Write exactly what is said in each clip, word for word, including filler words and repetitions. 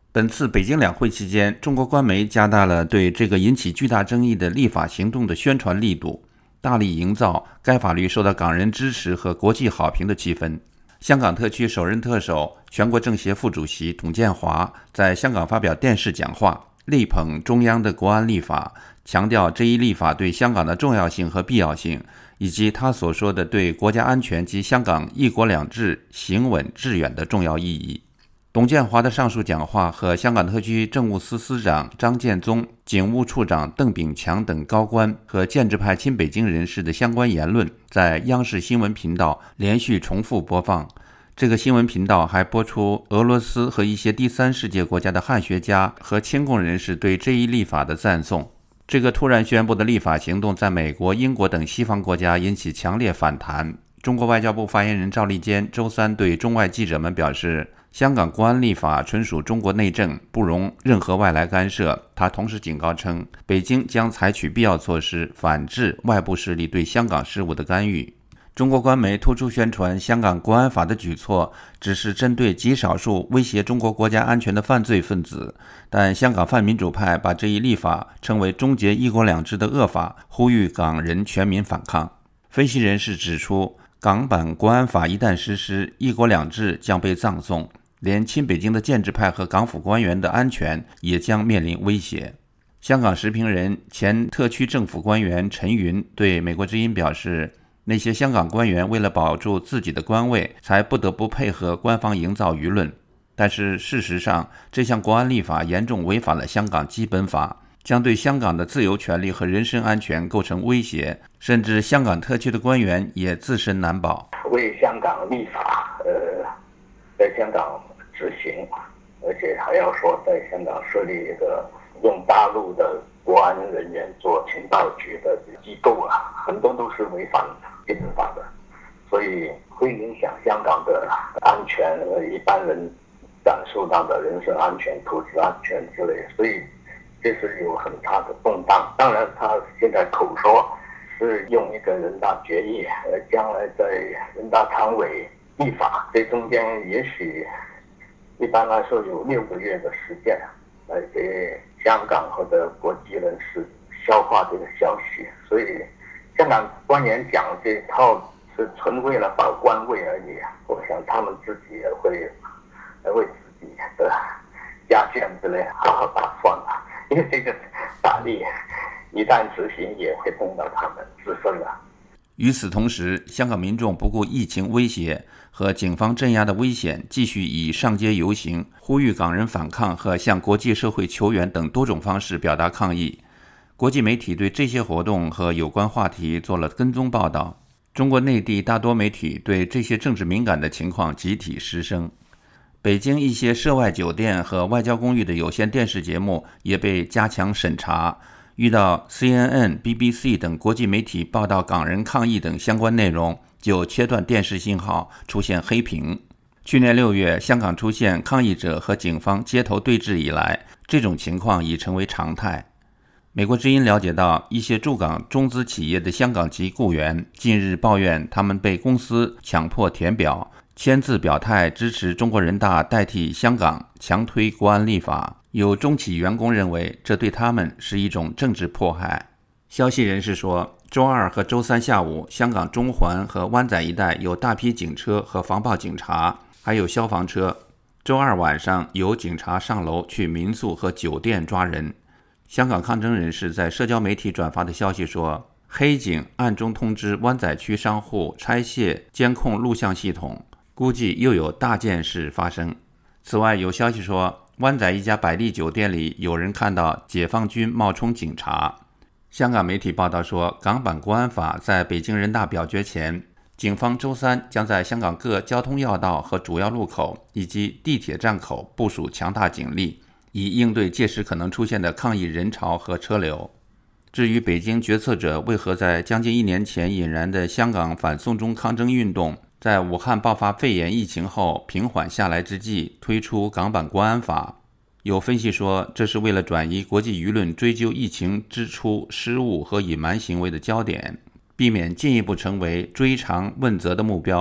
本次北京两会期间，中国官媒加大了对这个引起巨大争议的立法行动的宣传力度，大力营造该法律受到港人支持和国际好评的气氛。香港特区首任特首、全国政协副主席董建华在香港发表电视讲话，力捧中央的国安立法，强调这一立法对香港的重要性和必要性，以及他所说的对国家安全及香港一国两制行稳致远的重要意义。董建华的上述讲话和香港特区政务司司长张建宗、警务处长邓炳强等高官和建制派亲北京人士的相关言论，在央视新闻频道连续重复播放。这个新闻频道还播出俄罗斯和一些第三世界国家的汉学家和亲共人士对这一立法的赞颂。这个突然宣布的立法行动在美国、英国等西方国家引起强烈反弹。中国外交部发言人赵立坚周三对中外记者们表示，香港国安立法纯属中国内政，不容任何外来干涉。他同时警告称，北京将采取必要措施，反制外部势力对香港事务的干预。中国官媒突出宣传香港国安法的举措只是针对极少数威胁中国国家安全的犯罪分子，但香港泛民主派把这一立法称为终结一国两制的恶法，呼吁港人全民反抗。分析人士指出，港版国安法一旦实施，一国两制将被葬送，连亲北京的建制派和港府官员的安全也将面临威胁。香港时评人、前特区政府官员陈云对美国之音表示，那些香港官员为了保住自己的官位，才不得不配合官方营造舆论。但是事实上，这项国安立法严重违反了香港基本法，将对香港的自由权利和人身安全构成威胁，甚至香港特区的官员也自身难保。 为香港立法，呃，在香港执行，而且还要说在香港设立一个用大陆的国安人员做情报局的机构啊，很多都是违反基本法的，所以会影响香港的安全和一般人感受到的人身安全、投资安全之类，所以这是有很大的动荡。当然，他现在口说是用一个人大决议，呃，将来在人大常委立法，这中间也许一般来说有六个月的时间来给香港或者国际人士消化这个消息，所以香港官员讲这套是纯为了保官位而已。我想他们自己也会为自己的家眷之类好好打算了，因为这个法律一旦执行也会碰到他们自身了。 与此同时，香港民众不顾疫情威胁和警方镇压的危险，继续以上街游行、呼吁港人反抗和向国际社会求援等多种方式表达抗议。国际媒体对这些活动和有关话题做了跟踪报道。中国内地大多媒体对这些政治敏感的情况集体失声。北京一些涉外酒店和外交公寓的有线电视节目也被加强审查，遇到 C N N、B B C 等国际媒体报道港人抗议等相关内容，就切断电视信号，出现黑屏。去年六月，香港出现抗议者和警方街头对峙以来，这种情况已成为常态。美国之音了解到，一些驻港中资企业的香港籍雇员近日抱怨，他们被公司强迫填表，签字表态支持中国人大代替香港强推国安立法。有中企员工认为，这对他们是一种政治迫害。消息人士说，周二和周三下午，香港中环和湾仔一带有大批警车和防暴警察，还有消防车。周二晚上，有警察上楼去民宿和酒店抓人。香港抗争人士在社交媒体转发的消息说，黑警暗中通知湾仔区商户拆卸监控录像系统，估计又有大件事发生。此外，有消息说，湾仔一家百丽酒店里有人看到解放军冒充警察。香港媒体报道说，港版国安法在北京人大表决前，警方周三将在香港各交通要道和主要路口以及地铁站口部署强大警力，以应对届时可能出现的抗议人潮和车流。至于北京决策者为何在将近一年前引燃的香港反送中抗争运动，在武汉爆发肺炎疫情后平缓下来之际推出港版国安法，有分析说，这是为了转移国际舆论追究疫情之初失误和隐瞒行为的焦点，避免进一步成为追偿问责的目标。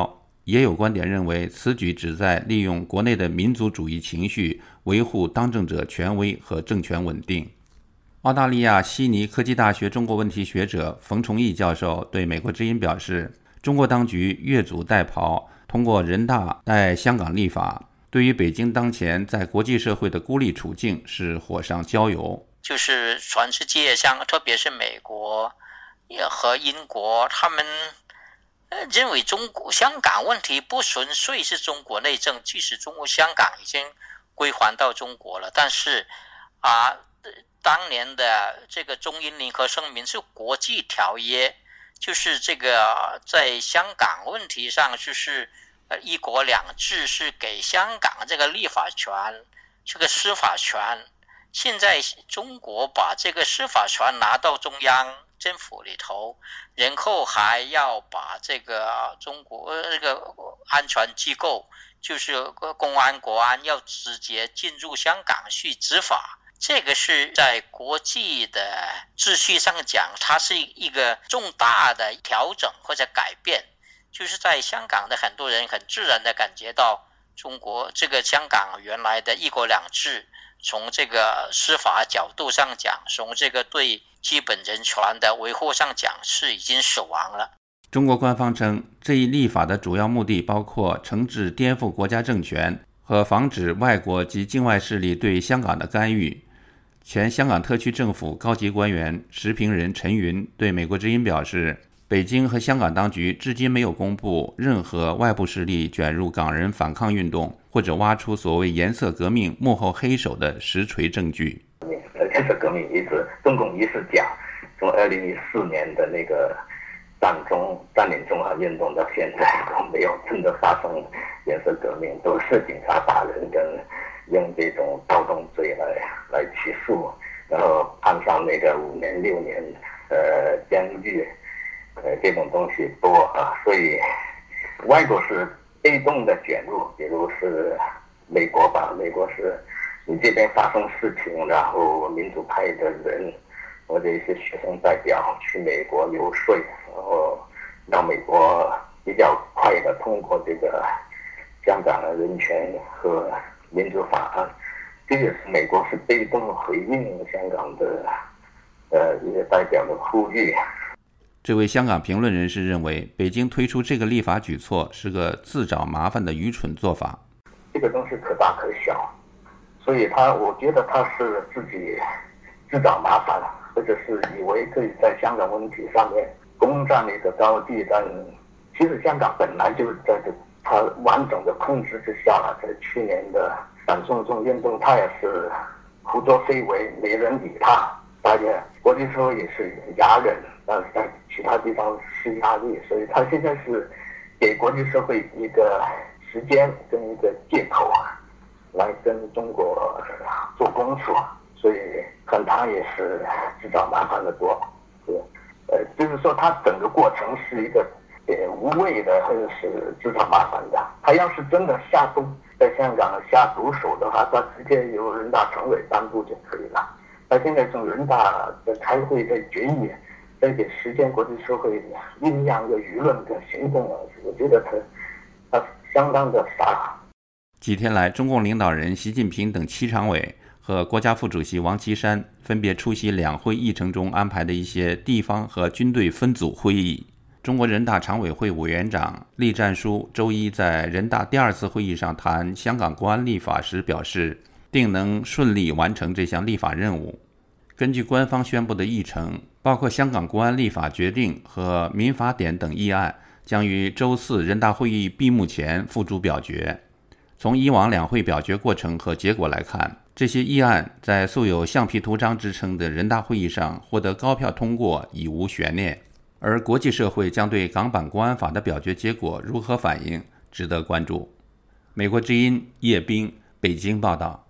也有观点认为，此举旨在利用国内的民族主义情绪，维护当政者权威和政权稳定。澳大利亚悉尼科技大学中国问题学者冯崇义教授对美国之音表示，中国当局越俎代庖，通过人大在香港立法，对于北京当前在国际社会的孤立处境是火上浇油。 就是全世界像特别是美国和英国，他们认为中国香港问题不纯粹是中国内政，即使中国香港已经归还到中国了，但是啊，当年的这个中英联合声明是国际条约，就是这个在香港问题上就是呃一国两制是给香港这个立法权，这个司法权。现在中国把这个司法权拿到中央政府里头，然后还要把这个中国这个安全机构，就是公安国安要直接进入香港去执法。这个是在国际的秩序上讲，它是一个重大的调整或者改变，就是在香港的很多人很自然的感觉到中国这个香港原来的一国两制，从这个司法角度上讲，从这个对基本人权的维护上讲，是已经死亡了。 中国官方称，这一立法的主要目的包括惩治颠覆国家政权和防止外国及境外势力对香港的干预。前香港特区政府高级官员时评人陈云对美国之音表示，北京和香港当局至今没有公布任何外部势力卷入港人反抗运动或者挖出所谓颜色革命幕后黑手的实锤证据。 颜色革命一直中共一直讲，从二零一四年的那个占中占领中华运动到现在都没有真的发生颜色革命，都是警察打人跟用这种暴动罪来来起诉，然后判上那个五年六年呃监狱，呃这种东西多啊，所以外国是被动的卷入，比如是美国吧，美国是你这边发生事情，然后民主派的人或者一些学生代表去美国游说，然后让美国比较快的通过这个香港的人权和民主法案，这也是美国是被动回应香港的呃一些代表的呼吁。 这位香港评论人士认为，北京推出这个立法举措是个自找麻烦的愚蠢做法。 这个东西可大可小，所以他我觉得他是自己自找麻烦，或者是以为可以在香港问题上面攻占一个高地，但其实香港本来就在这他完整的控制之下了。在去年的反送中运动，他也是胡作非为，没人理他，大家国际社会也是哑忍，但是在其他地方施压力，所以他现在是给国际社会一个时间跟一个借口来跟中国做功夫，所以看他也是自找麻烦的多。呃，就是说他整个过程是一个呃无谓的，或者是自找麻烦的。他要是真的下毒在香港下毒手的话，他直接由人大常委颁布就可以了。他现在从人大的开会在决议，在给时间国际社会酝酿的舆论的行动，我觉得他他相当的傻。 几天来，中共领导人习近平等七常委和国家副主席王岐山分别出席两会议程中安排的一些地方和军队分组会议。中国人大常委会委员长栗战书周一在人大第二次会议上谈香港国安立法时表示，定能顺利完成这项立法任务。根据官方宣布的议程，包括香港国安立法决定和民法典等议案，将于周四人大会议闭幕前付诸表决。从以往两会表决过程和结果来看，这些议案在素有橡皮图章之称的人大会议上获得高票通过，已无悬念。而国际社会将对港版国安法的表决结果如何反应，值得关注。美国之音叶冰，北京报道。